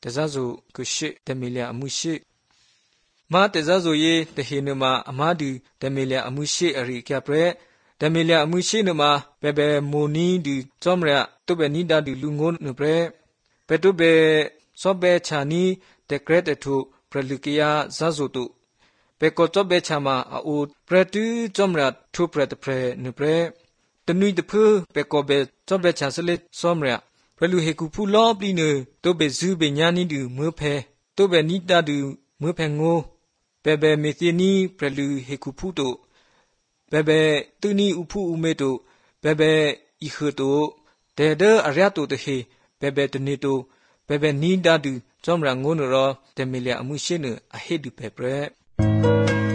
တဇဇုကုရှိတမီလျာအမှုရှိမာတဇဇုယေတဟေနမအမာဒီတမီလျာအမှုရှိအရိကပရက်တမီလျာအမှုရှိနမဘေဘေမိုနီဒီဇောမရတုဘေနီဒါဒီလူငုံနပရက်ပေတုဘေစောဘေချာနီတကရက်တထုပရလူကီယာဇဇုတုပေကောတောဘေချာမာအိုပရတူဇောမရထုပရတပရနပရက်တနွိတဖူပေကောဘေဇောဘေချာစလက်စောမရပရလူဟေကူဖူလောပလီနတုဘေဇူဘေညာနီဒူမွေဖဲတုဘေနီတာဒူမွေဖဲငိုဘေဘေမေသီနီပရလူဟေကူဖူတုဘေဘေတူနီဥဖူဥမေတုဘေဘေဤခတုဒေဒအရယတုတဟေဘေဘေတနီတုဘေဘေနီဒါဒူဇောမရငိုနရောတမီလျာအမှုရှိနအဟေဒူပေပရက်